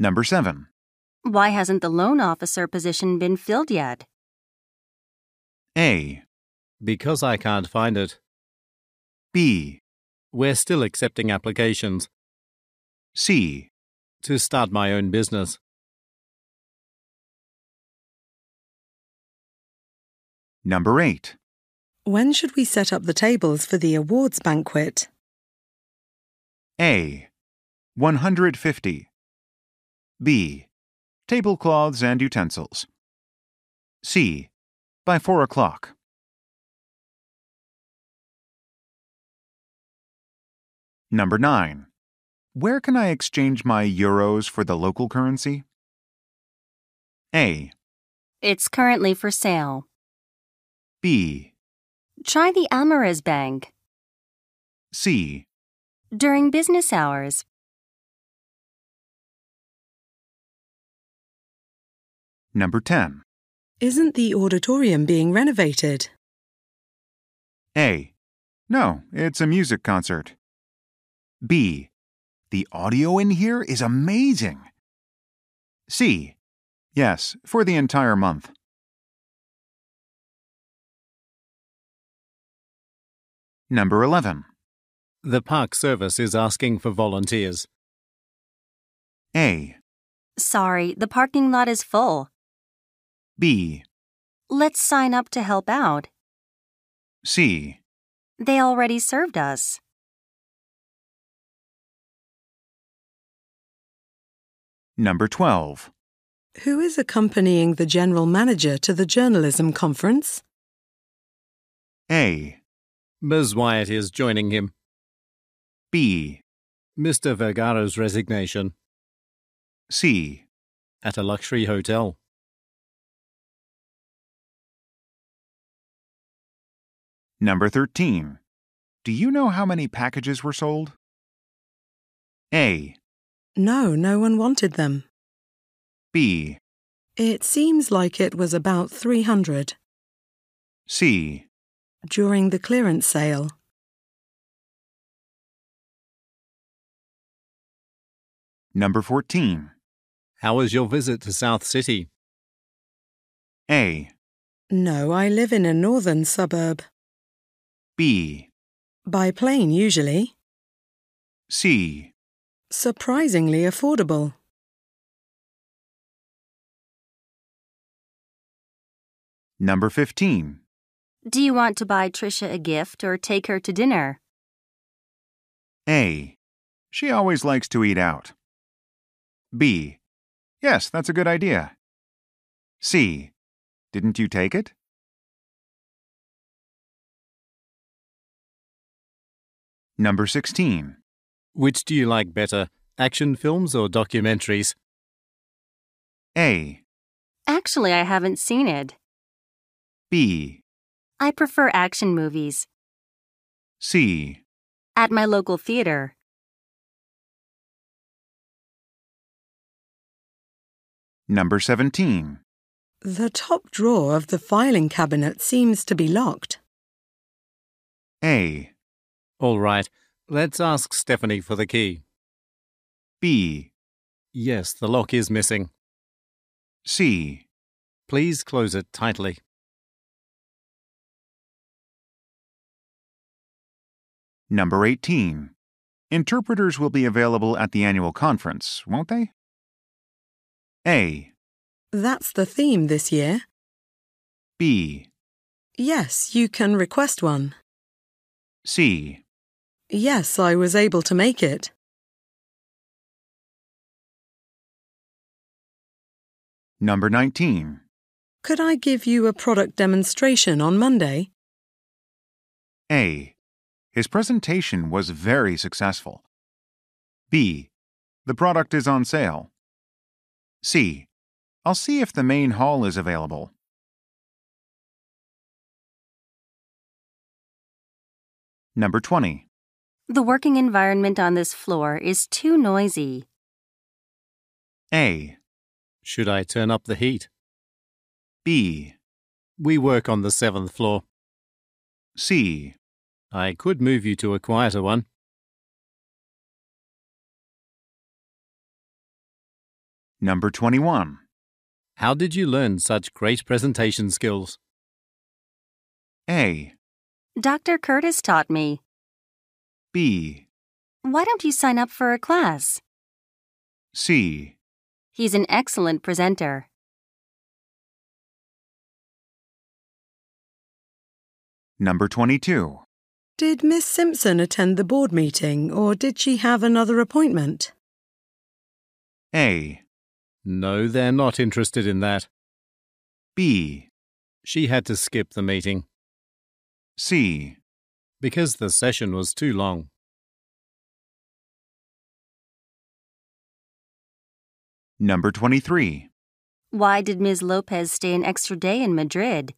Number 7. Why hasn't the loan officer position been filled yet? A. Because I can't find it. B. We're still accepting applications. C. To start my own business. Number 8. When should we set up the tables for the awards banquet? A. 150. B. Tablecloths and utensils. C. By 4 o'clock. Number 9. Where can I exchange my euros for the local currency? A. It's currently for sale. B. Try the Amaris Bank. C. During business hours. Number 10. Isn't the auditorium being renovated? A. No, it's a music concert. B. The audio in here is amazing. C. Yes, for the entire month. Number 11. The park service is asking for volunteers. A. Sorry, the parking lot is full. B. Let's sign up to help out. C. They already served us. Number 12. Who is accompanying the general manager to the journalism conference? A. Ms. Wyatt is joining him. B. Mr. Vergara's resignation. C. At a luxury hotel. Number 13. Do you know how many packages were sold? A. No, no one wanted them. B. It seems like it was about 300. C. During the clearance sale. Number 14. How was your visit to South City? A. No, I live in a northern suburb. B. By plane, usually. C. Surprisingly affordable. Number 15. Do you want to buy Trisha a gift or take her to dinner? A. She always likes to eat out. B. Yes, that's a good idea. C. Didn't you take it? Number 16. Which do you like better, action films or documentaries? A. Actually, I haven't seen it. B. I prefer action movies. C. At my local theater. Number 17. The top drawer of the filing cabinet seems to be locked. A. All right, let's ask Stephanie for the key. B. Yes, the lock is missing. C. Please close it tightly. Number 18. Interpreters will be available at the annual conference, won't they? A. That's the theme this year. B. Yes, you can request one. C. Yes, I was able to make it. Number 19. Could I give you a product demonstration on Monday? A. His presentation was very successful. B. The product is on sale. C. I'll see if the main hall is available. Number 20. The working environment on this floor is too noisy. A. Should I turn up the heat? B. We work on the 7th floor. C. I could move you to a quieter one. Number 21. How did you learn such great presentation skills? A. Dr. Curtis taught me. B. Why don't you sign up for a class? C. He's an excellent presenter. Number 22. Did Miss Simpson attend the board meeting, or did she have another appointment? A. No, they're not interested in that. B. She had to skip the meeting C. because the session was too long. Number 23. Why did Ms. Lopez stay an extra day in Madrid?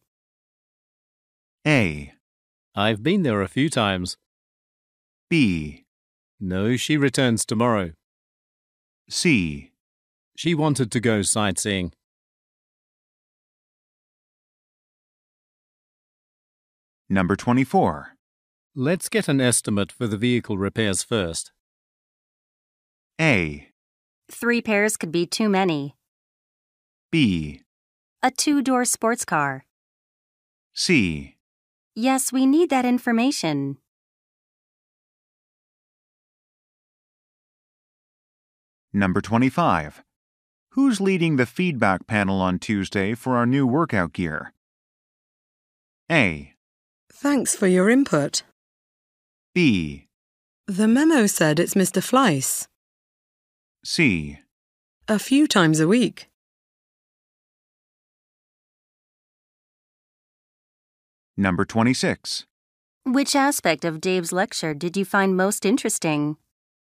A. I've been there a few times. B. No, she returns tomorrow. C. She wanted to go sightseeing. Number 24. Let's get an estimate for the vehicle repairs first. A. 3 pairs could be too many. B. A 2-door sports car. C. Yes, we need that information. Number 25. Who's leading the feedback panel on Tuesday for our new workout gear? A. Thanks for your input. B. The memo said it's Mr. Fleiss. C. A few times a week. Number 26. Which aspect of Dave's lecture did you find most interesting?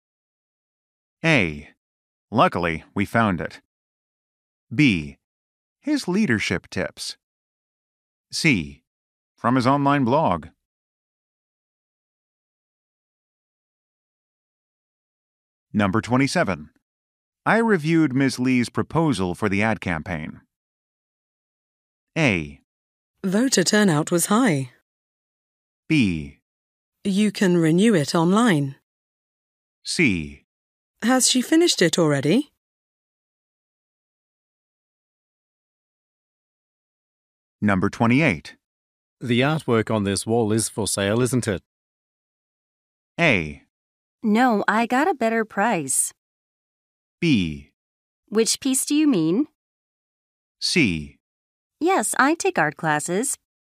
A. Luckily, we found it. B. His leadership tips. C. From his online blog. Number 27. I reviewed Ms. Lee's proposal for the ad campaign. A. Voter turnout was high. B. You can renew it online. C. Has she finished it already? Number 28. The artwork on this wall is for sale, isn't it? A. No, I got a better price. B. Which piece do you mean? C. Yes, I take art classes.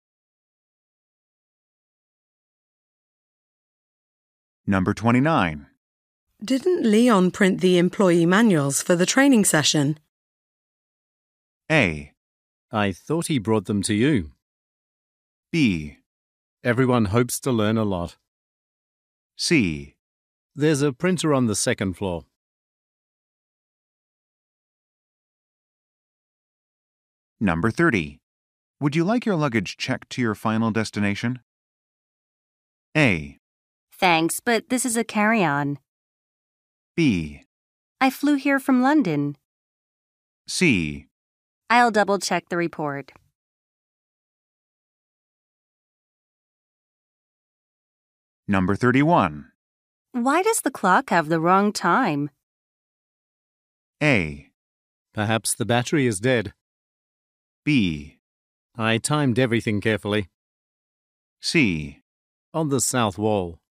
Number 29. Didn't Leon print the employee manuals for the training session? A. I thought he brought them to you. B. Everyone hopes to learn a lot. C. There's a printer on the second floor. Number 30. Would you like your luggage checked to your final destination? A. Thanks, but this is a carry-on. B. I flew here from London. C. I'll double-check the report. Number 31. Why does the clock have the wrong time? A. Perhaps the battery is dead. B. I timed everything carefully. C. On the south wall.